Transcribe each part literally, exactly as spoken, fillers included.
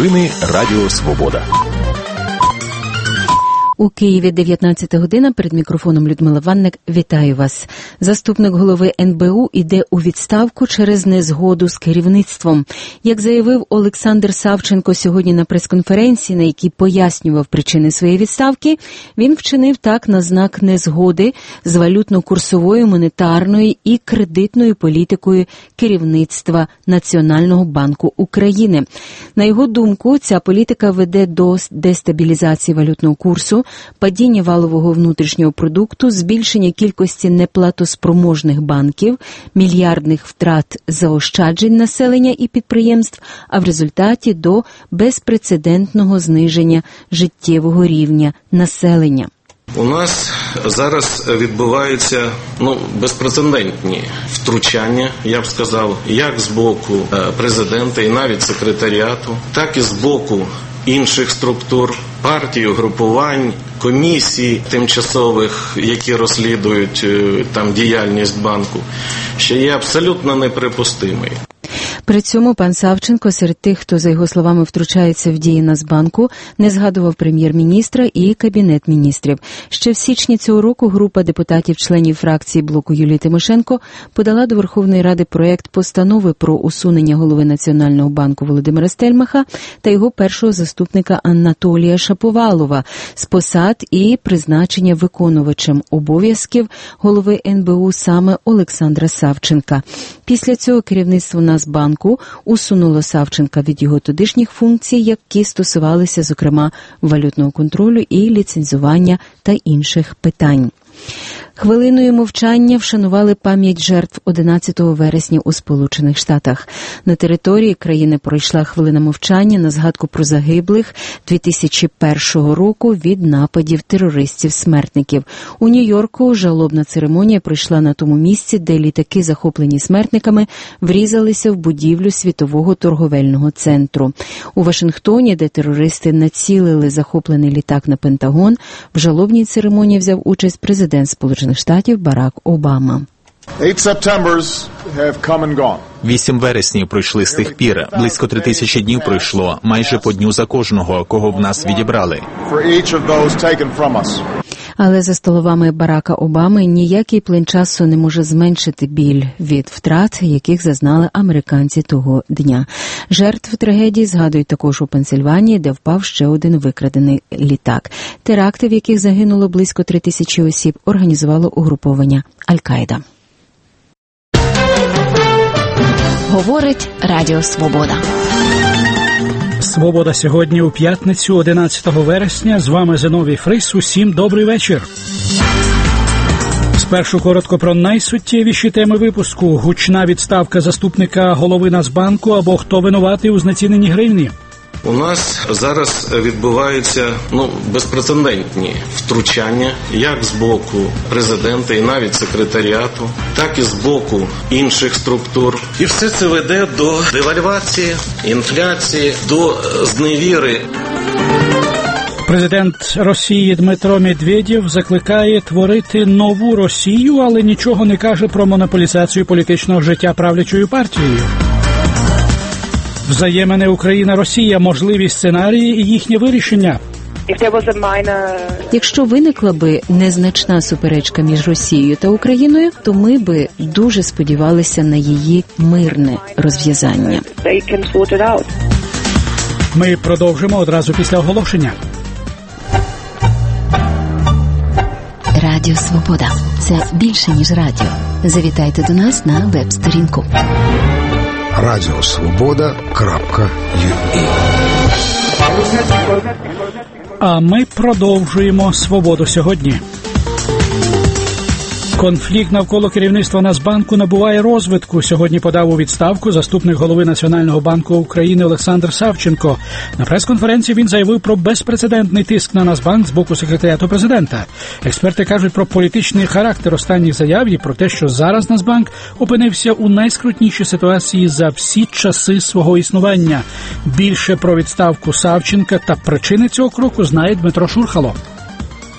Новини Радіо Свобода. У Києві дев'ятнадцята година, перед мікрофоном Людмила Ванник. Вітаю вас. Заступник голови ен бе у іде у відставку через незгоду з керівництвом. Як заявив Олександр Савченко сьогодні на прес-конференції, на якій пояснював причини своєї відставки, він вчинив так на знак незгоди з валютно-курсовою, монетарною і кредитною політикою керівництва Національного банку України. На його думку, ця політика веде до дестабілізації валютного курсу, падіння валового внутрішнього продукту, збільшення кількості неплатоспроможних банків, мільярдних втрат заощаджень населення і підприємств, а в результаті до безпрецедентного зниження життєвого рівня населення. У нас зараз відбуваються ну, безпрецедентні втручання, я б сказав, як з боку президента і навіть секретаріату, так і з боку інших структур, партій, угрупувань, комісій тимчасових, які розслідують там діяльність банку, що є абсолютно неприпустимою. При цьому пан Савченко серед тих, хто, за його словами, втручається в дії Нацбанку, не згадував прем'єр-міністра і Кабінет міністрів. Ще в січні цього року група депутатів-членів фракції блоку Юлії Тимошенко подала до Верховної Ради проект постанови про усунення голови Національного банку Володимира Стельмаха та його першого заступника Анатолія Шаповалова з посад і призначення виконувачем обов'язків голови ен бе у саме Олександра Савченка. Після цього керівництво Нацбанку усунуло Савченка від його тодішніх функцій, які стосувалися, зокрема, валютного контролю і ліцензування та інших питань. Хвилиною мовчання вшанували пам'ять жертв одинадцятого вересня у Сполучених Штатах. На території країни пройшла хвилина мовчання на згадку про загиблих дві тисячі першого року від нападів терористів-смертників. У Нью-Йорку жалобна церемонія пройшла на тому місці, де літаки, захоплені смертниками, врізалися в будівлю Світового торговельного центру. У Вашингтоні, де терористи націлили захоплений літак на Пентагон, в жалобній церемонії взяв участь президент Сполучених Штатів Барак Обама. Вісім вереснів пройшли з тих пір. Близько три тисячі днів пройшло, майже по дню за кожного, кого в нас відібрали. Але, за словами Барака Обами, ніякий плин часу не може зменшити біль від втрат, яких зазнали американці того дня. Жертв трагедії згадують також у Пенсильванії, де впав ще один викрадений літак. Теракти, в яких загинуло близько три тисячі осіб, організувало угруповання Аль-Каїда. Говорить Радіо Свобода. Свобода сьогодні у п'ятницю, одинадцятого вересня. З вами Зиновій Фрис. Усім добрий вечір. Спершу коротко про найсуттєвіші теми випуску. Гучна відставка заступника голови Нацбанку або хто винуватий у знеціненні гривні. У нас зараз відбуваються ну, безпрецедентні втручання, як з боку президента і навіть секретаріату, так і з боку інших структур. І все це веде до девальвації, інфляції, до зневіри. Президент Росії Дмитро Медведєв закликає творити нову Росію, але нічого не каже про монополізацію політичного життя правлячою партією. Взаємини Україна-Росія, можливі сценарії і їхнє вирішення. Якщо виникла би незначна суперечка між Росією та Україною, то ми би дуже сподівалися на її мирне розв'язання. Ми продовжимо одразу після оголошення. Радіо Свобода. Це більше, ніж радіо. Завітайте до нас на веб-сторінку. радіосвобода крапка ю а. А ми продовжуємо «Свободу сьогодні». Конфлікт навколо керівництва Нацбанку набуває розвитку. Сьогодні подав у відставку заступник голови Національного банку України Олександр Савченко. На прес-конференції він заявив про безпрецедентний тиск на Нацбанк з боку секретаріату президента. Експерти кажуть про політичний характер останніх заяв і про те, що зараз Нацбанк опинився у найскрутнішій ситуації за всі часи свого існування. Більше про відставку Савченка та причини цього кроку знає Дмитро Шурхало.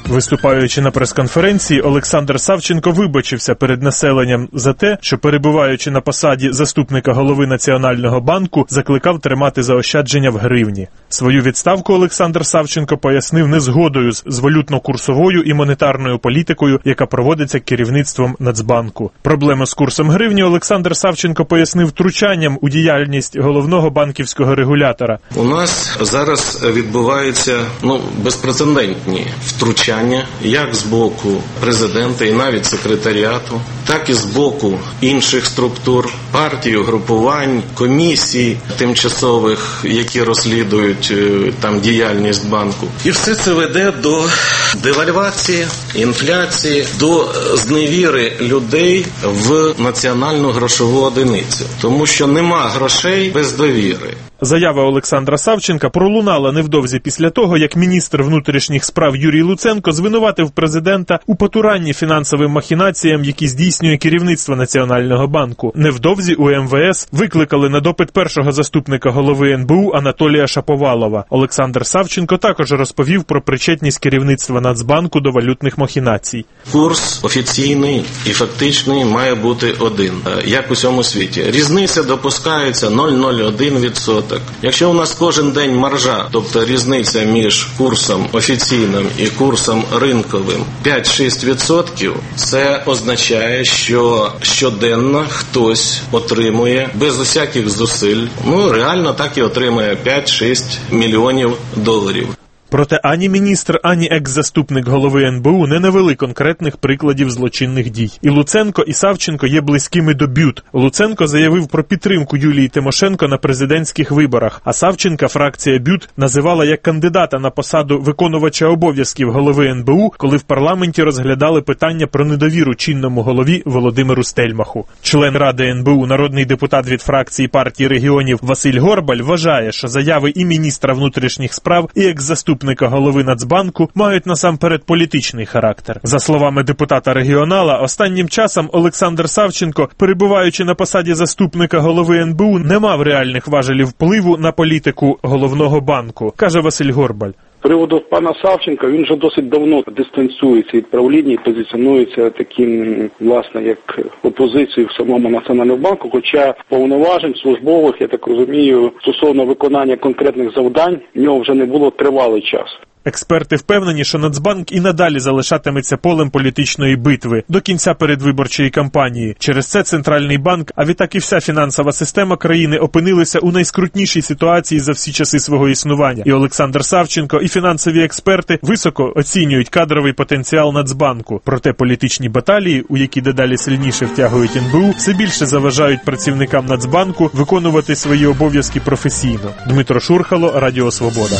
Виступаючи на прес-конференції, Олександр Савченко вибачився перед населенням за те, що, перебуваючи на посаді заступника голови Національного банку, закликав тримати заощадження в гривні. Свою відставку Олександр Савченко пояснив незгодою з валютно-курсовою і монетарною політикою, яка проводиться керівництвом Нацбанку. Проблему з курсом гривні Олександр Савченко пояснив втручанням у діяльність головного банківського регулятора. У нас зараз відбуваються ну, безпрецедентні втручання як з боку президента і навіть секретаріату, так і з боку інших структур, партій, угрупувань, комісій тимчасових, які розслідують там діяльність банку. І все це веде до девальвації, інфляції, до зневіри людей в національну грошову одиницю. Тому що нема грошей без довіри. Заява Олександра Савченка пролунала невдовзі після того, як міністр внутрішніх справ Юрій Луценко звинуватив президента у потуранні фінансовим махінаціям, які здійснює керівництво Національного банку. Невдовзі у ем ве ес викликали на допит першого заступника голови ен бе у Анатолія Шаповалова. Олександр Савченко також розповів про причетність керівництва Нацбанку до валютних махінацій. Курс офіційний і фактичний має бути один, як у всьому світі. Різниця допускається нуль цілих нуль один відсотка. Якщо у нас кожен день маржа, тобто різниця між курсом офіційним і курсом ринковим п'ять-шість відсотків, це означає, що щоденно хтось отримує без усяких зусиль, ну реально так і отримує п'ять-шість мільйонів доларів. Проте ані міністр, ані екс-заступник голови ен бе у не навели конкретних прикладів злочинних дій. І Луценко, і Савченко є близькими до бют. Луценко заявив про підтримку Юлії Тимошенко на президентських виборах, а Савченка фракція бют називала як кандидата на посаду виконувача обов'язків голови ен бе у, коли в парламенті розглядали питання про недовіру чинному голові Володимиру Стельмаху. Член Ради ен бе у, народний депутат від фракції партії регіонів Василь Горбаль вважає, що заяви і міністра внутрішніх справ, і екс-заступника голови Нацбанку мають насамперед політичний характер. За словами депутата-регіонала, останнім часом Олександр Савченко, перебуваючи на посаді заступника голови ен бе у, не мав реальних важелів впливу на політику головного банку, каже Василь Горбаль. З приводу пана Савченка, він вже досить давно дистанціюється від правління і позиціонується таким, власне, як опозицією в самому Національному банку, хоча повноважень службових, я так розумію, стосовно виконання конкретних завдань, в нього вже не було тривалий час. Експерти впевнені, що Нацбанк і надалі залишатиметься полем політичної битви до кінця передвиборчої кампанії. Через це Центральний банк, а відтак і вся фінансова система країни опинилися у найскрутнішій ситуації за всі часи свого існування. І Олександр Савченко, і фінансові експерти високо оцінюють кадровий потенціал Нацбанку. Проте політичні баталії, у які дедалі сильніше втягують ен бе у, все більше заважають працівникам Нацбанку виконувати свої обов'язки професійно. Дмитро Шурхало, Радіо Свобода.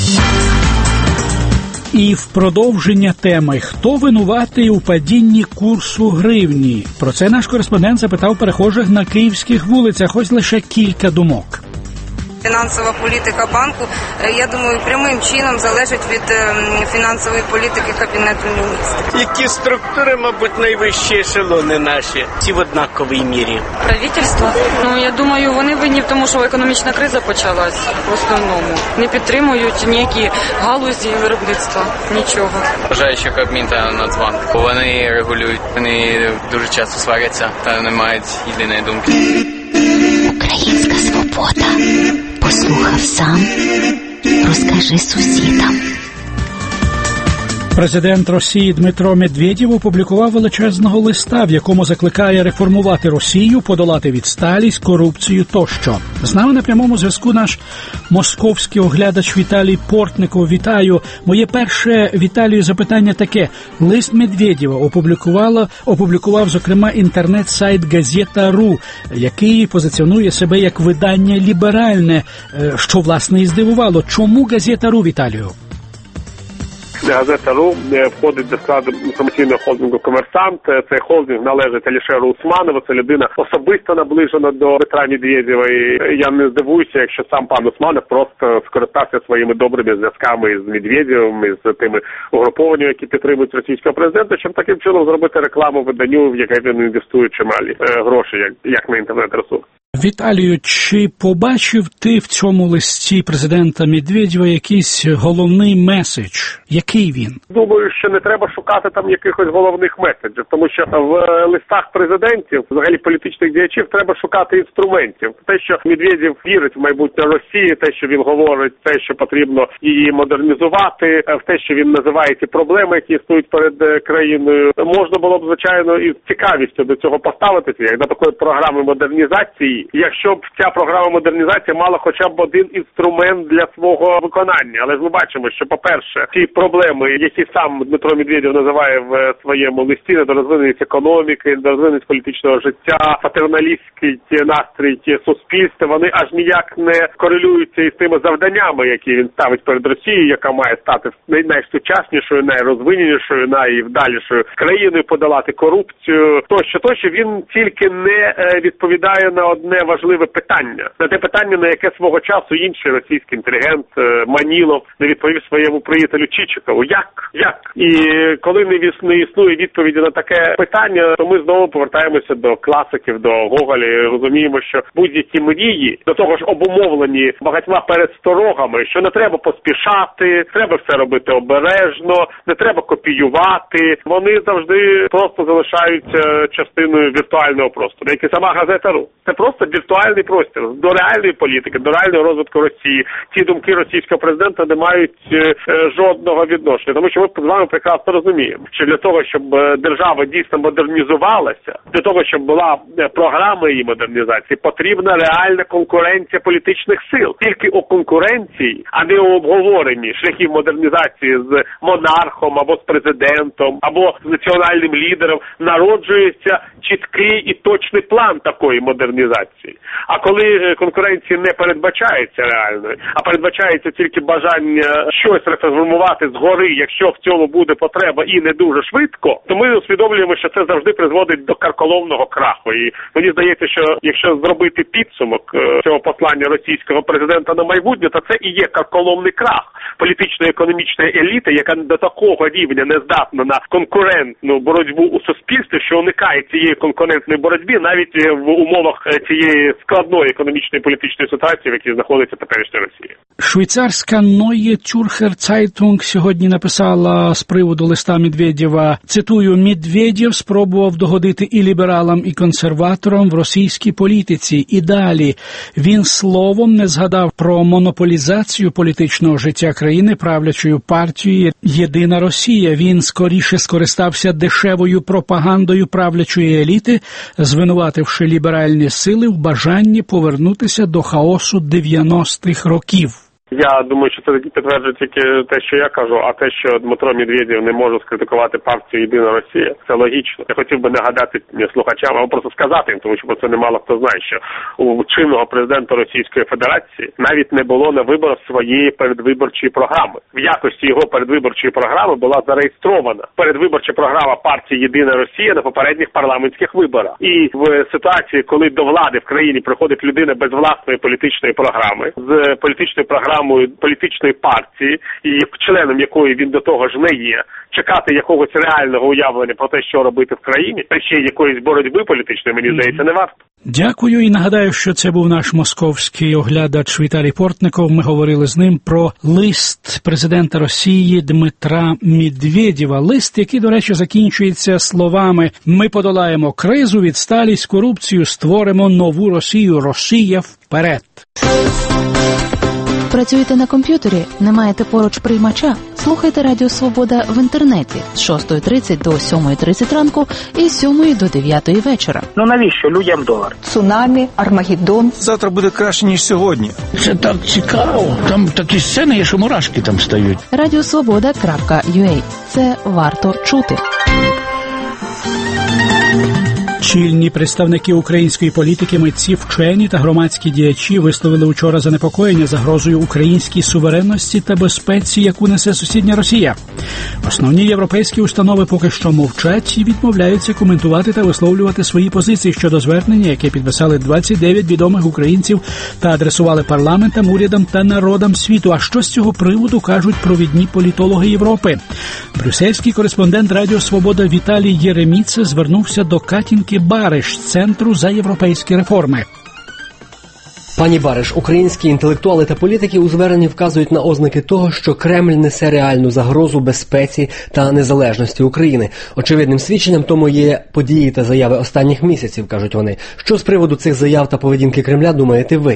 І в продовження теми «Хто винуватий у падінні курсу гривні?» Про це наш кореспондент запитав перехожих на київських вулицях. Ось лише кілька думок. Фінансова політика банку, я думаю, прямим чином залежить від фінансової політики Кабінету міністрів. Які структури, мабуть, найвищі ешелони наші, ці в однаковій мірі? Правительство. Ну, я думаю, вони винні в тому, що економічна криза почалась в основному. Не підтримують ніякі галузі виробництва, нічого. Вважаю, що Кабмін та Нацбанк. Вони регулюють, вони дуже часто сваряться та не мають єдиної думки. Українська свобода. Послухав сам, розкажи сусідам. Президент Росії Дмитро Медведєв опублікував величезного листа, в якому закликає реформувати Росію, подолати відсталість, корупцію тощо. З нами на прямому зв'язку наш московський оглядач Віталій Портников. Вітаю. Моє перше, Віталію, запитання таке. Лист Медведєва опублікувала, опублікував, зокрема, інтернет-сайт «Газета.ру», який позиціонує себе як видання ліберальне, що, власне, і здивувало. Чому «Газета.ру», Віталію? Газета.ру входить до складу інформаційного холдингу «Комерсант». Цей холдинг належить Алішеру Усманову. Це людина особисто наближена до Петра Медведєва. І я не здивуюся, якщо сам пан Усманов просто скористався своїми добрими зв'язками з Медведєвим, і з тими угрупованнями, які підтримують російського президента, щоб таким чином зробити рекламу виданню, в яке він інвестує чималі гроші, як, як на інтернет-ресурс. Віталію, чи побачив ти в цьому листі президента Медведєва якийсь головний меседж? Який він? Думаю, що не треба шукати там якихось головних меседжів, тому що в листах президентів, взагалі політичних діячів, треба шукати інструментів. Те, що Медведєв вірить в майбутнє Росії, те, що він говорить, те, що потрібно її модернізувати, в те, що він називає ті проблеми, які існують перед країною, можна було б, звичайно, із цікавістю до цього поставитися, як до такої програми модернізації, якщо б ця програма модернізації мала хоча б один інструмент для свого виконання. Але ж ми бачимо, що, по-перше, ті проблеми, які сам Дмитро Медведєв називає в своєму листі, недорозвиненість економіки, недорозвиненість політичного життя, патерналістський настрій суспільства, вони аж ніяк не корелюються із тими завданнями, які він ставить перед Росією, яка має стати найсучаснішою, найрозвиненішою, найвдалішою країною, подолати корупцію, тощо, тощо. Він тільки не відповідає на одне важливе питання, на те питання, на яке свого часу інший російський інтелігент Манілов не відповів своєму приятелю Чичикову. Як? Як? І коли не існує відповіді на таке питання, то ми знову повертаємося до класиків, до Гоголя, і розуміємо, що будь-які мрії, до того ж обумовлені багатьма пересторогами, що не треба поспішати, треба все робити обережно, не треба копіювати, вони завжди просто залишаються частиною віртуального простору, як і сама газета РУ. Це просто віртуальний простір. До реальної політики, до реального розвитку Росії ці думки російського президента не мають е, жодного відношення. Тому що ми з вами прекрасно розуміємо, що для того, щоб держава дійсно модернізувалася, для того, щоб була програма її модернізації, потрібна реальна конкуренція політичних сил. Тільки у конкуренції, а не у обговоренні шляхів модернізації з монархом, або з президентом, або з національним лідером, народжується чіткий і точний план такої модернізації. А коли конкуренції не передбачається реальною, а передбачається тільки бажання щось реформувати згори, якщо в цьому буде потреба і не дуже швидко, то ми усвідомлюємо, що це завжди призводить до карколомного краху. І мені здається, що якщо зробити підсумок цього послання російського президента на майбутнє, то це і є карколомний крах політично-економічної еліти, яка до такого рівня не здатна на конкурентну боротьбу у суспільстві, що уникає цієї конкурентної боротьби навіть в умовах цієї складної економічної політичної ситуації, в якій знаходиться теперішня Росія. Швейцарська Neue Zürcher Zeitung сьогодні написала з приводу листа Медведєва, цитую, «Медведєв спробував догодити і лібералам, і консерваторам в російській політиці. І далі він словом не згадав про монополізацію політичного життя країни правлячою партією «Єдина Росія». Він скоріше скористався дешевою пропагандою правлячої еліти, звинувативши ліберальні сили в бажанні повернутися до хаосу дев'яностих років. Я думаю, що це підтверджує тільки те, що я кажу, а те, що Дмитро Медведєв не може скритикувати партію «Єдина Росія», це логічно. Я хотів би нагадати слухачам, або просто сказати їм, тому що про це немало хто знає, що у чинного президента Російської Федерації навіть не було на виборах своєї передвиборчої програми. В якості його передвиборчої програми була зареєстрована передвиборча програма партії «Єдина Росія» на попередніх парламентських виборах. І в ситуації, коли до влади в країні приходить людина без власної політичної програми, з політичною програмою політичної партії, і членом якої він до того ж не є, чекати якогось реального уявлення про те, що робити в країні, та ще якоїсь боротьби політичної, мені здається, не варто. Дякую і нагадаю, що це був наш московський оглядач Віталій Портников. Ми говорили з ним про лист президента Росії Дмитра Медведєва. Лист, який, до речі, закінчується словами «Ми подолаємо кризу, відсталість, корупцію, створимо нову Росію. Росія вперед». Працюєте на комп'ютері? Не маєте поруч приймача? Слухайте Радіо Свобода в інтернеті з шостої тридцять до сьомої тридцять ранку і з сьомої до дев'ятої вечора. Ну навіщо людям долар? Цунамі, Армагеддон. Завтра буде краще, ніж сьогодні. Це так цікаво. Там такі сцени є, що мурашки там стають. радіосвобода крапка ю а. Це варто чути. Чільні представники української політики, митці, вчені та громадські діячі висловили учора занепокоєння загрозою українській суверенності та безпеці, яку несе сусідня Росія. Основні європейські установи поки що мовчать і відмовляються коментувати та висловлювати свої позиції щодо звернення, яке підписали двадцять дев'ять відомих українців та адресували парламентам, урядам та народам світу. А що з цього приводу кажуть провідні політологи Європи? Брюссельський кореспондент Радіо Свобода Віталій Єреміце звернувся до Катінки Бариш з Центру за європейські реформи. Пані Бариш, українські інтелектуали та політики у зверненні вказують на ознаки того, що Кремль несе реальну загрозу безпеці та незалежності України. Очевидним свідченням тому є події та заяви останніх місяців, кажуть вони. Що з приводу цих заяв та поведінки Кремля думаєте ви?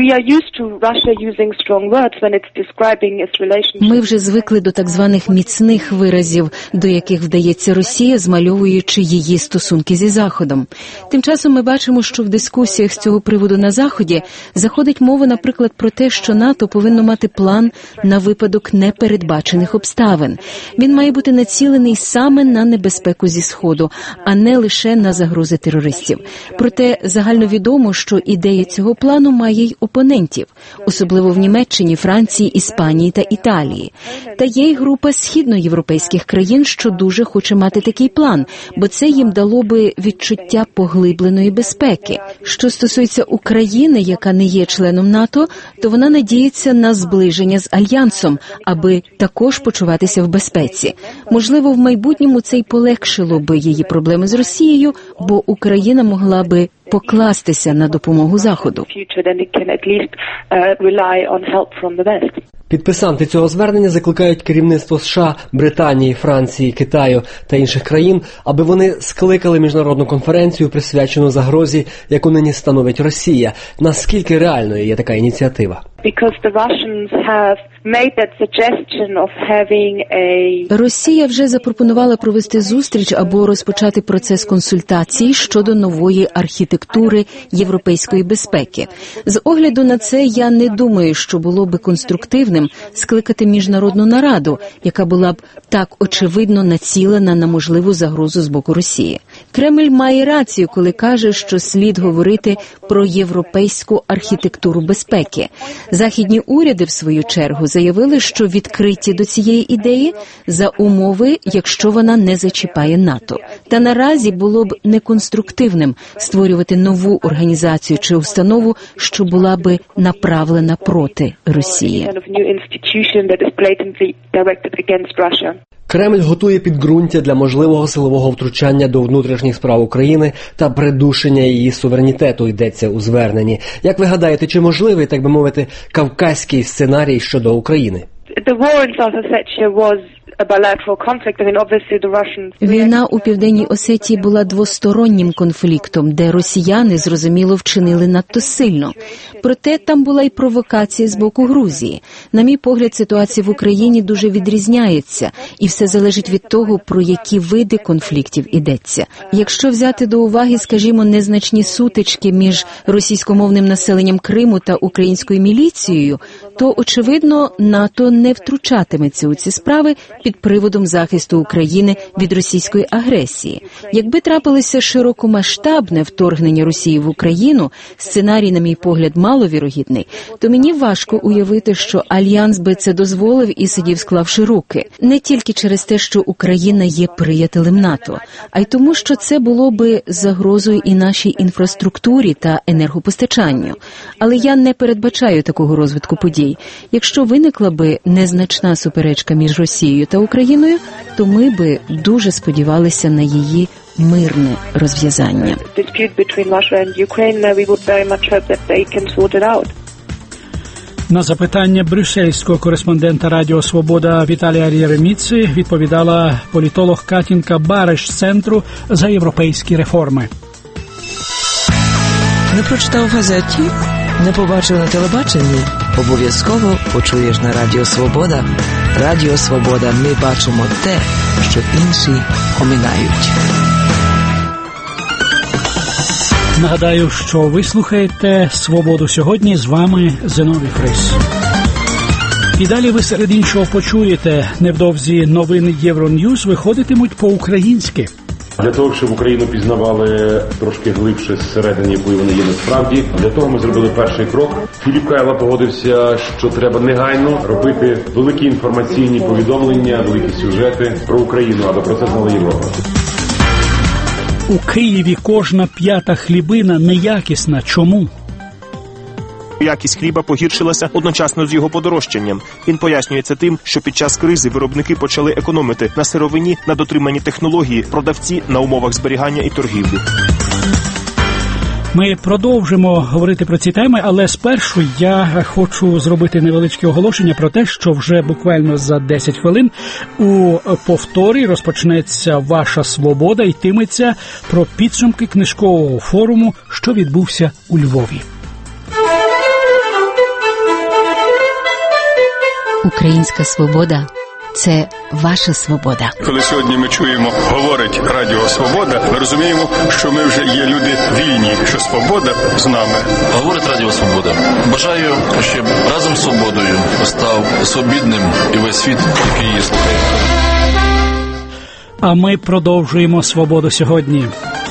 Ми вже звикли до так званих міцних виразів, до яких вдається Росія, змальовуючи її стосунки зі Заходом. Тим часом ми бачимо, що в дискусіях з цього приводу на Заході заходить мова, наприклад, про те, що НАТО повинно мати план на випадок непередбачених обставин. Він має бути націлений саме на небезпеку зі Сходу, а не лише на загрози терористів. Проте загальновідомо, що ідея цього плану має й опонентів, особливо в Німеччині, Франції, Іспанії та Італії. Та є й група східноєвропейських країн, що дуже хоче мати такий план, бо це їм дало би відчуття поглибленої безпеки. Що стосується України, яка не є членом НАТО, то вона надіється на зближення з Альянсом, аби також почуватися в безпеці. Можливо, в майбутньому це й полегшило би її проблеми з Росією, бо Україна могла би покластися на допомогу Заходу. Підписанти цього звернення закликають керівництво США, Британії, Франції, Китаю та інших країн, аби вони скликали міжнародну конференцію, присвячену загрозі, яку нині становить Росія. Наскільки реальною є така ініціатива? Росія вже запропонувала провести зустріч або розпочати процес консультацій щодо нової архітектури європейської безпеки. З огляду на це, я не думаю, що було би конструктивним скликати міжнародну нараду, яка була б так очевидно націлена на можливу загрозу з боку Росії. Кремль має рацію, коли каже, що слід говорити про європейську архітектуру безпеки. Західні уряди, в свою чергу, заявили, що відкриті до цієї ідеї за умови, якщо вона не зачіпає НАТО. Та наразі було б неконструктивним створювати нову організацію чи установу, що була би направлена проти Росії. Кремль готує підґрунтя для можливого силового втручання до внутрішніх справ України та придушення її суверенітету, йдеться у зверненні. Як ви гадаєте, чи можливий, так би мовити, кавказький сценарій щодо України? Війна у Південній Осетії була двостороннім конфліктом, де росіяни, зрозуміло, вчинили надто сильно. Проте там була й провокація з боку Грузії. На мій погляд, ситуація в Україні дуже відрізняється, і все залежить від того, про які види конфліктів йдеться. Якщо взяти до уваги, скажімо, незначні сутички між російськомовним населенням Криму та українською міліцією, то, очевидно, НАТО не втручатиметься у ці справи під приводом захисту України від російської агресії. Якби трапилося широкомасштабне вторгнення Росії в Україну, сценарій, на мій погляд, маловірогідний, то мені важко уявити, що Альянс би це дозволив і сидів, склавши руки. Не тільки через те, що Україна є приятелем НАТО, а й тому, що це було би загрозою і нашій інфраструктурі та енергопостачанню. Але я не передбачаю такого розвитку подій. Якщо виникла би незначна суперечка між Росією та Україною, то ми би дуже сподівалися на її мирне розв'язання. На запитання брюссельського кореспондента Радіо Свобода Віталія Єреміці відповідала політолог Катінка Бариш з Центру за європейські реформи. Не прочитав в газеті? Не побачив на телебаченні? Обов'язково почуєш на Радіо Свобода. Радіо Свобода. Ми бачимо те, що інші оминають. Нагадаю, що ви слухаєте «Свободу сьогодні», з вами Зиновій Фрис. І далі ви серед іншого почуєте, невдовзі новини Євроньюз виходитимуть по-українськи. Для того, щоб Україну пізнавали трошки глибше зсередини, якою вони є насправді, для того ми зробили перший крок. Філіп Кайла погодився, що треба негайно робити великі інформаційні повідомлення, великі сюжети про Україну, аби про це знала Європа. У Києві кожна п'ята хлібина неякісна. Чому? Якість хліба погіршилася одночасно з його подорожчанням. Він пояснює це тим, що під час кризи виробники почали економити на сировині, на дотриманні технології, продавці на умовах зберігання і торгівлі. Ми продовжимо говорити про ці теми, але спершу я хочу зробити невеличке оголошення про те, що вже буквально за десять хвилин у повторі розпочнеться «Ваша свобода» і йтиметься про підсумки книжкового форуму, що відбувся у Львові. Українська свобода – це ваша свобода. Коли сьогодні ми чуємо, говорить Радіо Свобода, ми розуміємо, що ми вже є люди вільні, що свобода з нами. Говорить Радіо Свобода. Бажаю, щоб разом з свободою став свобідним і весь світ, який її слухає. А ми продовжуємо «Свободу сьогодні».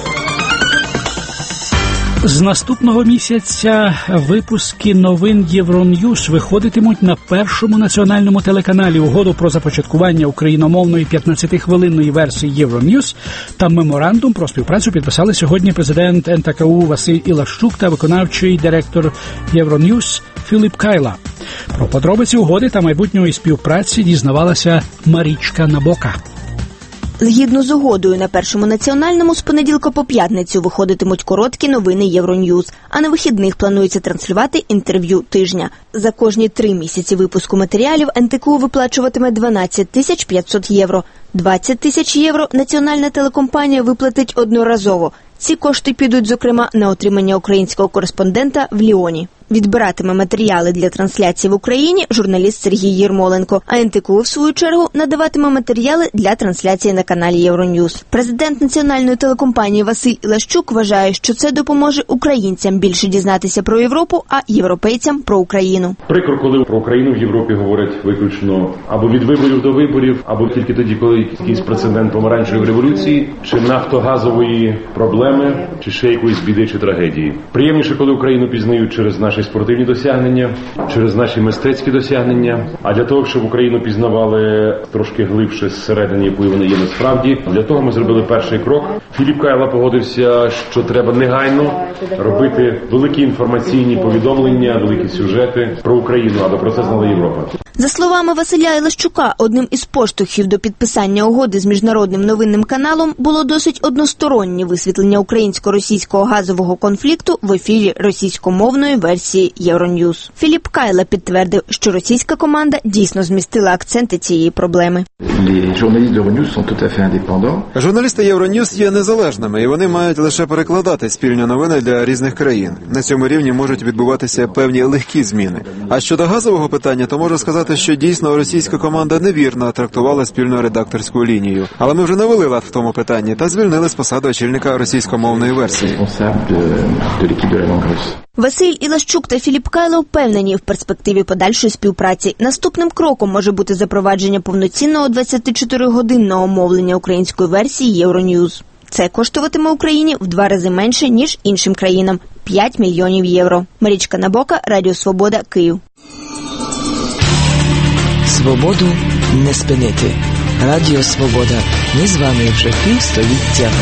З наступного місяця випуски новин Євроньюз виходитимуть на першому національному телеканалі. Угоду про започаткування україномовної п'ятнадцятихвилинної версії Євроньюз та меморандум про співпрацю підписали сьогодні президент ен те ка у Василь Ілащук та виконавчий директор Євроньюз Філіп Кайла. Про подробиці угоди та майбутньої співпраці дізнавалася Марічка Набока. Згідно з угодою, на першому національному з понеділка по п'ятницю виходитимуть короткі новини Євроньюз, а на вихідних планується транслювати інтерв'ю тижня. За кожні три місяці випуску матеріалів ен те ка у виплачуватиме дванадцять тисяч п'ятсот євро. двадцять тисяч євро національна телекомпанія виплатить одноразово. Ці кошти підуть, зокрема, на отримання українського кореспондента в Ліоні. Відбиратиме матеріали для трансляції в Україні журналіст Сергій Єрмоленко, а ен те ка у, в свою чергу, надаватиме матеріали для трансляції на каналі Євроньюз. Президент національної телекомпанії Василь Ілащук вважає, що це допоможе українцям більше дізнатися про Європу, а європейцям про Україну. Прикро, коли про Україну в Європі говорять виключно або від виборів до виборів, або тільки тоді, коли якийсь прецедент помаранчевої революції, чи нафтогазової проблеми, чи ще якоїсь біди чи трагедії. Приємніше, коли Україну пізнають через наші спортивні досягнення, через наші мистецькі досягнення. А для того, щоб Україну пізнавали трошки глибше зсередини, якою вона є насправді, для того ми зробили перший крок. Філіп Кайла погодився, що треба негайно робити великі інформаційні повідомлення, великі сюжети про Україну, аби про це знала Європа. За словами Василя Ілащука, одним із поштовхів до підписання угоди з міжнародним новинним каналом було досить одностороннє висвітлення українсько-російського газового конфлікту в ефірі російськомовної версії Євроньюз. Філіп Кайла підтвердив, що російська команда дійсно змістила акценти цієї проблеми. Журналісти Євроньюз є незалежними, і вони мають лише перекладати спільні новини для різних країн. На цьому рівні можуть відбуватися певні легкі зміни. А щодо газового питання, то можу сказати, що дійсно російська команда невірно трактувала спільну редакторську лінію. Але ми вже навели лад в тому питанні та звільнили з посади очільника російськомовної версії. Василь Ілащук та Філіп Кайло впевнені в перспективі подальшої співпраці. Наступним кроком може бути запровадження повноцінного двадцятичотиригодинного мовлення української версії Євроньюз. Це коштуватиме Україні в два рази менше, ніж іншим країнам – п'ять мільйонів євро. Марічка Набока, Радіо Свобода, Київ. Свободу не спинити. Радіо Свобода. Ми з вами вже півстоліття.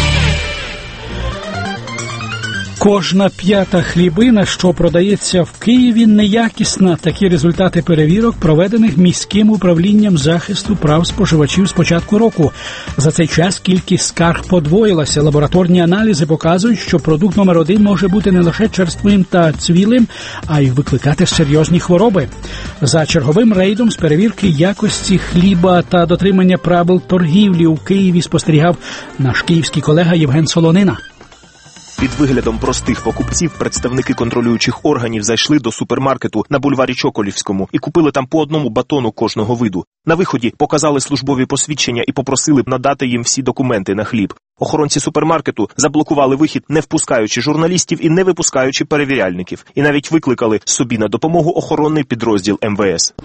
Кожна п'ята хлібина, що продається в Києві, неякісна. Такі результати перевірок, проведених міським управлінням захисту прав споживачів з початку року. За цей час кількість скарг подвоїлася. Лабораторні аналізи показують, що продукт номер один може бути не лише черствим та цвілим, а й викликати серйозні хвороби. За черговим рейдом з перевірки якості хліба та дотримання правил торгівлі у Києві спостерігав наш київський колега Євген Солонина. Під виглядом простих покупців представники контролюючих органів зайшли до супермаркету на бульварі Чоколівському і купили там по одному батону кожного виду. На виході показали службові посвідчення і попросили надати їм всі документи на хліб. Охоронці супермаркету заблокували вихід, не впускаючи журналістів і не випускаючи перевіряльників. І навіть викликали собі на допомогу охоронний підрозділ ем ве ес.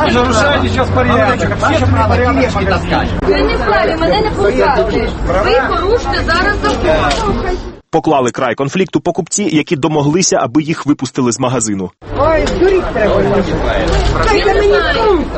Ви не вправі, мене не пускали. Ви порушите зараз закон. Поклали край конфлікту покупці, які домоглися, аби їх випустили з магазину. Ой, дуріть треба.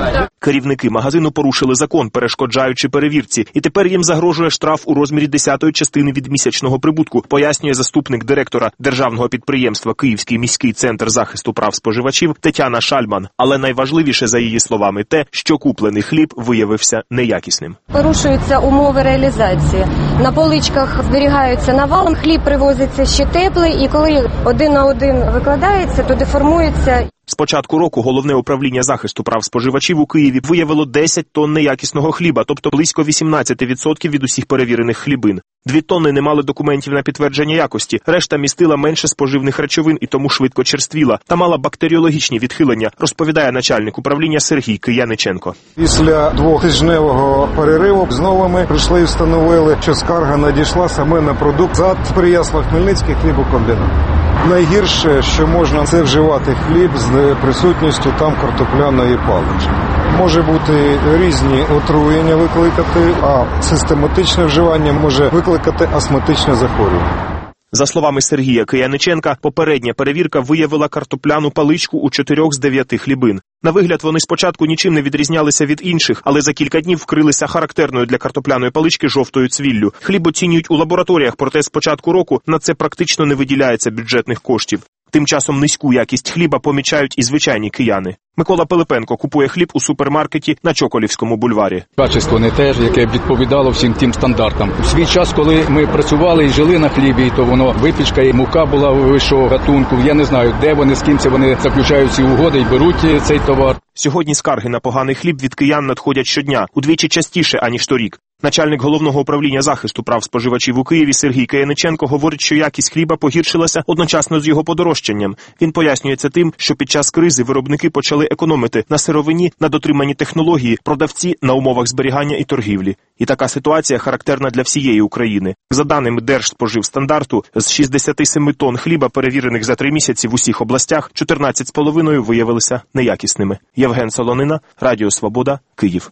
Керівники магазину порушили закон, перешкоджаючи перевірці, і тепер їм загрожує штраф у розмірі десятої частини від місячного прибутку, пояснює заступник директора державного підприємства Київський міський центр захисту прав споживачів Тетяна Шальман. Але найважливіше, за її словами, те, що куплений хліб виявився неякісним. Порушуються умови реалізації. На поличках зберігаються навалом, хліб привозиться ще теплий, і коли один на один викладається, то деформується. З початку року Головне управління захисту прав споживачів у Києві виявило десять тонн неякісного хліба, тобто близько вісімнадцять відсотків від усіх перевірених хлібин. Дві тонни не мали документів на підтвердження якості, решта містила менше споживних речовин і тому швидко черствіла та мала бактеріологічні відхилення, розповідає начальник управління Сергій Кияниченко. Після двохтижневого перериву знову ми прийшли і встановили, що скарга надійшла саме на продукт ЗАД Переяслав-Хмельницький хлібокомбінат. Найгірше, що можна, це вживати хліб з присутністю там картопляної палички. Може бути різні отруєння викликати, а систематичне вживання може викликати астматичне захворювання. За словами Сергія Кияниченка, попередня перевірка виявила картопляну паличку у чотирьох з дев'яти хлібин. На вигляд вони спочатку нічим не відрізнялися від інших, але за кілька днів вкрилися характерною для картопляної палички жовтою цвіллю. Хліб оцінюють у лабораторіях, проте з початку року на це практично не виділяється бюджетних коштів. Тим часом низьку якість хліба помічають і звичайні кияни. Микола Пилипенко купує хліб у супермаркеті на Чоколівському бульварі. Качество не те, яке відповідало всім тим стандартам. У свій час, коли ми працювали і жили на хлібі, то воно випічка і мука була вищого гатунку. Я не знаю, де вони, з ким це вони заключають ці угоди і беруть цей товар. Сьогодні скарги на поганий хліб від киян надходять щодня, удвічі частіше, аніж торік. Начальник Головного управління захисту прав споживачів у Києві Сергій Кияниченко говорить, що якість хліба погіршилася одночасно з його подорожчанням. Він пояснює це тим, що під час кризи виробники почали економити на сировині, на дотриманні технології, продавці на умовах зберігання і торгівлі. І така ситуація характерна для всієї України. За даними Держспоживстандарту, з шістдесят сім тонн хліба, перевірених за три місяці в усіх областях, чотирнадцять з половиною виявилися неякісними. Євген Солонина, Радіо Свобода, Київ.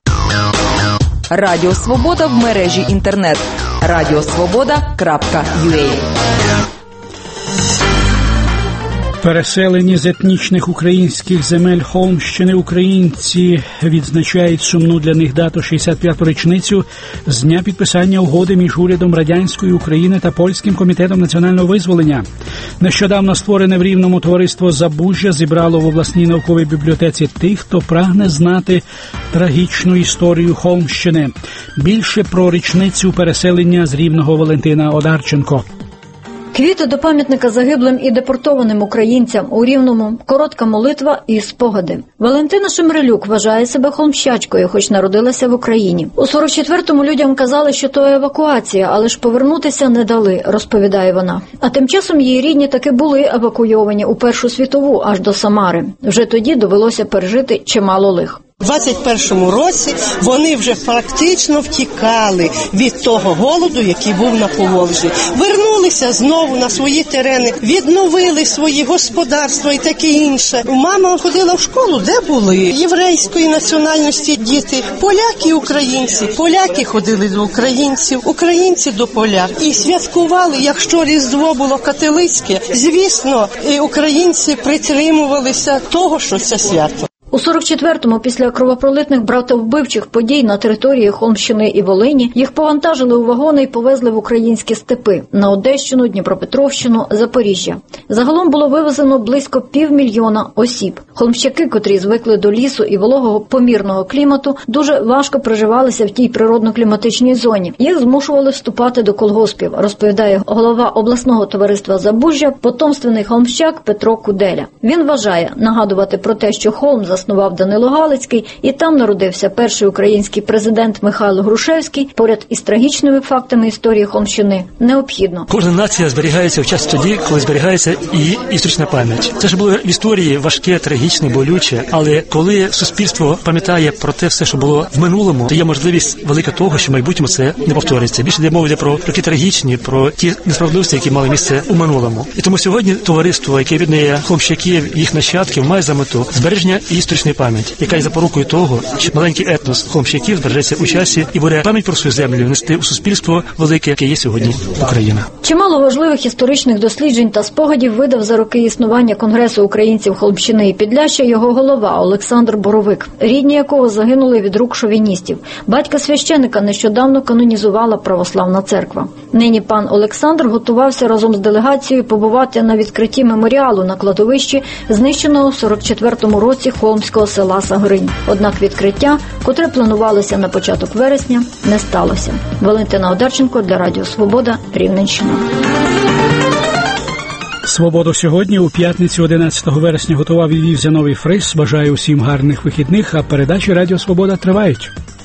Радіо Свобода в мережі інтернет. радіосвобода крапка ю а. Переселені з етнічних українських земель Холмщини українці відзначають сумну для них дату шістдесят п'яту річницю з дня підписання угоди між урядом радянської України та Польським комітетом національного визволення. Нещодавно створене в Рівному товариство «Забужжя» зібрало в обласній науковій бібліотеці тих, хто прагне знати трагічну історію Холмщини. Більше про річницю переселення з Рівного Валентина Одарченко. Квіти до пам'ятника загиблим і депортованим українцям у Рівному, коротка молитва і спогади. Валентина Шемрелюк вважає себе холмщачкою, хоч народилася в Україні. У сорок четвертому людям казали, що то евакуація, але ж повернутися не дали, розповідає вона. А тим часом її рідні таки були евакуйовані у Першу світову аж до Самари. Вже тоді довелося пережити чимало лих. У двадцять першому році вони вже практично втікали від того голоду, який був на Поволжі. Вернулися знову на свої терени, відновили свої господарства і таке інше. Мама ходила в школу, де були єврейської національності діти, поляки і українці. Поляки ходили до українців, українці до поляк. І святкували, якщо Різдво було католицьке, звісно, і українці притримувалися того, що це свято. У сорок четвертому, після кровопролитних братовбивчих подій на території Холмщини і Волині, їх повантажили у вагони і повезли в українські степи – на Одещину, Дніпропетровщину, Запоріжжя. Загалом було вивезено близько півмільйона осіб. Холмщаки, котрі звикли до лісу і вологого помірного клімату, дуже важко проживалися в тій природно-кліматичній зоні. Їх змушували вступати до колгоспів, розповідає голова обласного товариства «Забужжя», потомственний холмщак Петро Куделя. Він вважає, нагадувати про те, що Холм за заснував Данило Галицький, і там народився перший український президент Михайло Грушевський, поряд із трагічними фактами історії Холмщини, необхідно. Кожна нація зберігається в час тоді, коли зберігається її історична пам'ять. Це ж було в історії важке, трагічне, болюче, але коли суспільство пам'ятає про те все, що було в минулому, то є можливість велика того, що в майбутньому це не повториться. Більше йде мова йде про такі трагічні, про ті несправедливості, які мали місце у минулому. І тому сьогодні товариство, яке віднає холмщаків, їх нащадків, має за мету збереження історії історичної пам'яті, яка є запорукою того, що маленький етнос холмщиків збережеться у часі і буде пам'ять про свою землю нести у суспільство велике, яке є сьогодні Україна. Чимало важливих історичних досліджень та спогадів видав за роки існування Конгресу українців Холмщини і Підляшшя його голова Олександр Боровик, рідні якого загинули від рук шовіністів. Батька священика нещодавно канонізувала Православна церква. Нині пан Олександр готувався разом з делегацією побувати на відкритті меморіалу на кладовищі знищеного в сорок четвертому році холмського села Сагринь. Однак відкриття, котре планувалося на початок вересня, не сталося. Валентина Одарченко для Радіо Свобода, Рівненщина. Свободу сьогодні у п'ятницю одинадцятого вересня готував і вів Зіновій Фрис. Бажаю усім гарних вихідних, а передачі Радіо Свобода тривають.